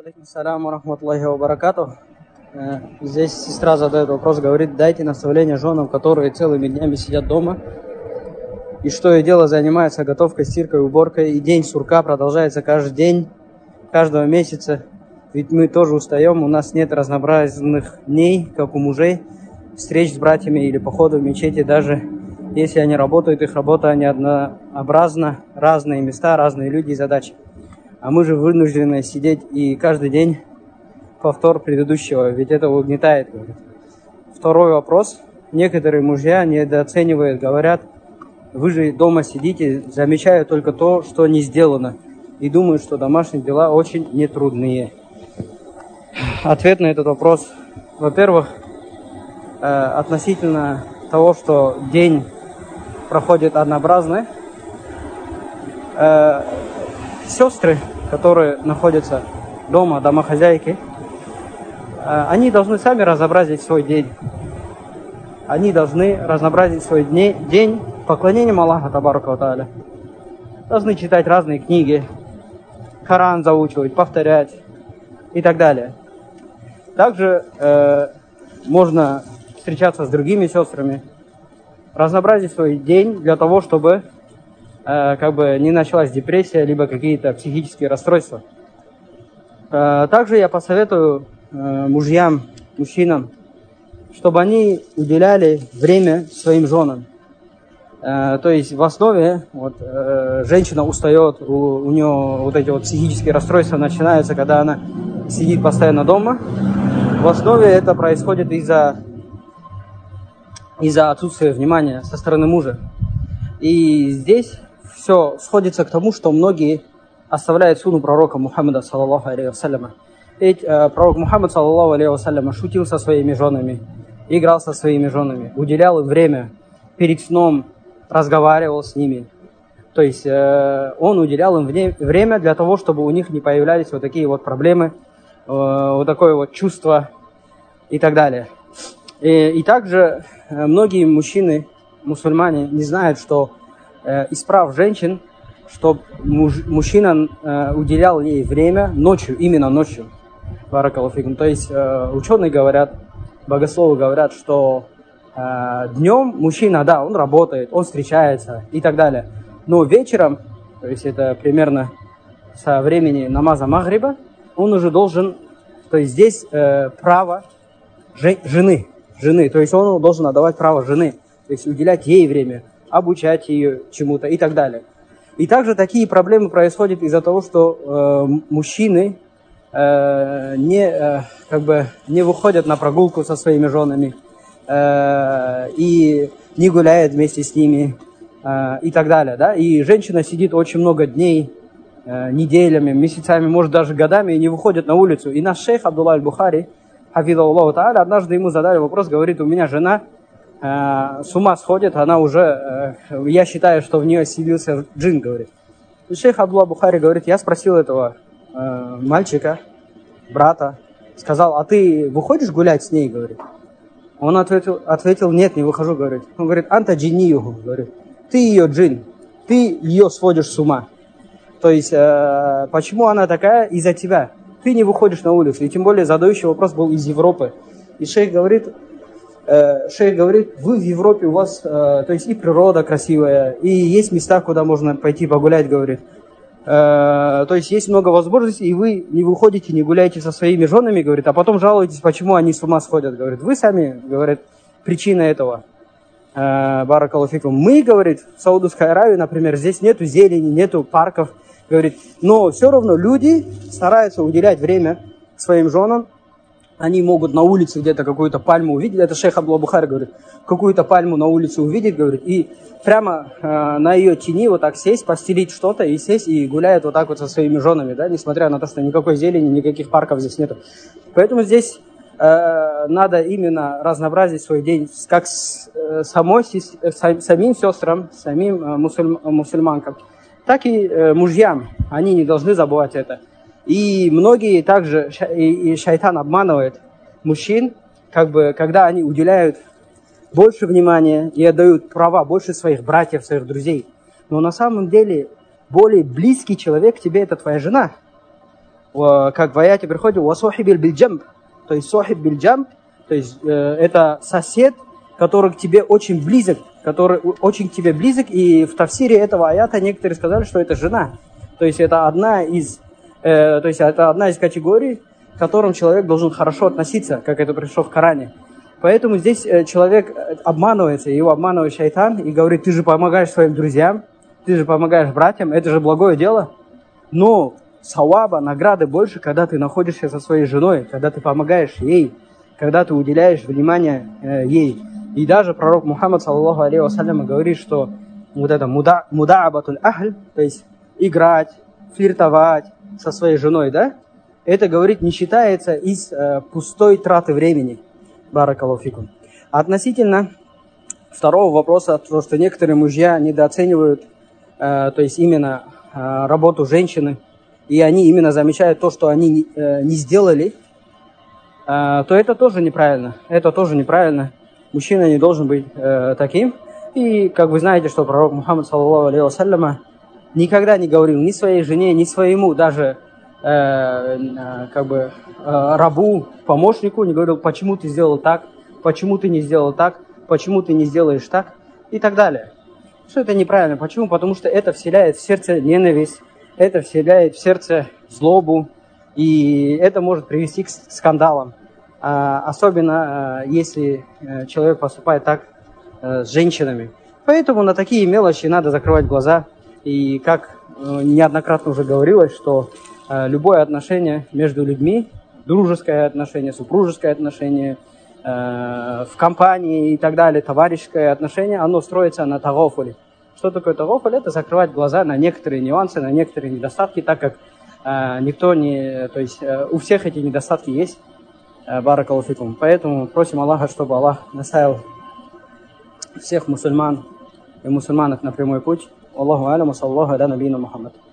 Алейкум ассаляму рахматуллахи ва баракатух. Здесь сестра задает вопрос, говорит, дайте наставление женам, которые целыми днями сидят дома, и что и дело занимается готовкой, стиркой, уборкой, и день сурка продолжается каждый день, каждого месяца. Ведь мы тоже устаем, у нас нет разнообразных дней, как у мужей, встреч с братьями или походов в мечети, даже если они работают, их работа не однообразна, разные места, разные люди и задачи. А мы же вынуждены сидеть и каждый день повтор предыдущего, ведь это угнетает. Второй вопрос. Некоторые мужья недооценивают, говорят, вы же дома сидите, замечая только то, что не сделано, и думают, что домашние дела очень нетрудные. Ответ на этот вопрос. Во-первых, относительно того, что день проходит однообразно, сестры, которые находятся дома, домохозяйки, они должны сами разнообразить свой день. Они должны разнообразить свой день поклонением Аллаха Табарака ва Тааля. Должны читать разные книги, Коран заучивать, повторять и так далее. Также можно встречаться с другими сестрами, разнообразить свой день для того, чтобы не началась депрессия, либо какие-то психические расстройства. Также я посоветую мужьям, мужчинам, чтобы они уделяли время своим женам. То есть в основе женщина устает, у нее вот эти психические расстройства начинаются, когда она сидит постоянно дома. В основе это происходит из-за отсутствия внимания со стороны мужа. И здесь все сходится к тому, что многие оставляют сунну пророка Мухаммада, саллаллаху алейхи вассаляма. Ведь пророк Мухаммад, саллаллаху алейхи вассаляма, шутил со своими женами, играл со своими женами, уделял им время, перед сном разговаривал с ними. То есть он уделял им время для того, чтобы у них не появлялись вот такие вот проблемы, вот такое вот чувство и так далее. И также многие мужчины, мусульмане, не знают, что из прав женщин, чтобы мужчина уделял ей время ночью, именно ночью. Баракаллаху фикум. То есть ученые говорят, богословы говорят, что днем мужчина, да, он работает, он встречается и так далее. Но вечером, то есть это примерно со времени намаза магриба, он уже должен, то есть здесь право жены, то есть он должен отдавать право жены, то есть уделять ей время, обучать ее чему-то и так далее. И также такие проблемы происходят из-за того, что мужчины не выходят на прогулку со своими женами и не гуляют вместе с ними и так далее. Да? И женщина сидит очень много дней, неделями, месяцами, может даже годами и не выходит на улицу. И наш шейх Абдулла аль-Бухари, хафидаллаху тааля, однажды ему задали вопрос, говорит, у меня жена с ума сходит, она уже, я считаю, что в нее селился джин, говорит. И шейх Абдулла Бухари говорит, я спросил этого мальчика, брата, сказал, а ты выходишь гулять с ней, говорит. Он ответил, нет, не выхожу, говорит. Он говорит, анта джинниюху, говорит, ты ее джин, ты ее сводишь с ума. То есть, почему она такая? Из-за тебя. Ты не выходишь на улицу. И тем более задающий вопрос был из Европы. И шейх говорит, вы в Европе, у вас, то есть и природа красивая, и есть места, куда можно пойти погулять, говорит. То есть есть много возможностей, и вы не выходите, не гуляете со своими женами, говорит, а потом жалуетесь, почему они с ума сходят, говорит. Вы сами, говорит, причина этого. Баракаллаху фикум. Мы, говорит, в Саудовской Аравии, например, здесь нету зелени, нету парков, говорит, но все равно люди стараются уделять время своим женам. Они могут на улице где-то какую-то пальму увидеть. Это шейх Абдулла Бухари говорит, какую-то пальму на улице увидеть, говорит, и прямо на ее тени вот так сесть, постелить что-то и сесть, и гуляет вот так вот со своими женами, да, несмотря на то, что никакой зелени, никаких парков здесь нету. Поэтому здесь надо именно разнообразить свой день как самим сестрам, самим мусульманкам, так и мужьям. Они не должны забывать это. И многие также, и шайтан обманывает мужчин, когда они уделяют больше внимания и отдают права больше своих братьев, своих друзей. Но на самом деле более близкий человек к тебе – это твоя жена. как в аяте приходит, «Васохибиль биль-джамб», то есть «сохиб биль-джамб», то есть это сосед, который к тебе очень близок, и в тафсире этого аята некоторые сказали, что это жена. То есть это одна из категорий, к которым человек должен хорошо относиться, как это пришло в Коране. Поэтому здесь человек обманывается, его обманывает шайтан и говорит: ты же помогаешь своим друзьям, ты же помогаешь братьям, это же благое дело. Но саваба, награды больше, когда ты находишься со своей женой, когда ты помогаешь ей, когда ты уделяешь внимание ей. И даже пророк Мухаммад, саллаллаху алейхи вассалям, говорит, что вот это мудаабатуль ахль, то есть играть, флиртовать со своей женой, да, это, говорит, не считается из пустой траты времени. Баракаллаху фикум. Относительно второго вопроса, то, что некоторые мужья недооценивают, то есть именно работу женщины, и они именно замечают то, что они не сделали, то это тоже неправильно. Это тоже неправильно. Мужчина не должен быть таким. И как вы знаете, что пророк Мухаммад, саллаллаху алейхи вассаляма, никогда не говорил ни своей жене, ни своему даже рабу, помощнику, не говорил: почему ты сделал так, почему ты не сделал так, почему ты не сделаешь так и так далее. Что это неправильно? Почему? Потому что это вселяет в сердце ненависть, это вселяет в сердце злобу, и это может привести к скандалам. Особенно если человек поступает так с женщинами. Поэтому на такие мелочи надо закрывать глаза. И как неоднократно уже говорилось, что любое отношение между людьми, дружеское отношение, супружеское отношение, в компании и так далее, товарищеское отношение, оно строится на тагафуле. Что такое тагафуль? Это закрывать глаза на некоторые нюансы, на некоторые недостатки, так как у всех эти недостатки есть. Баракаллаху фикум. Поэтому просим Аллаха, чтобы Аллах наставил всех мусульман и мусульманок на прямой путь. Аллаху алям, саллаху аля набийна Мухаммад.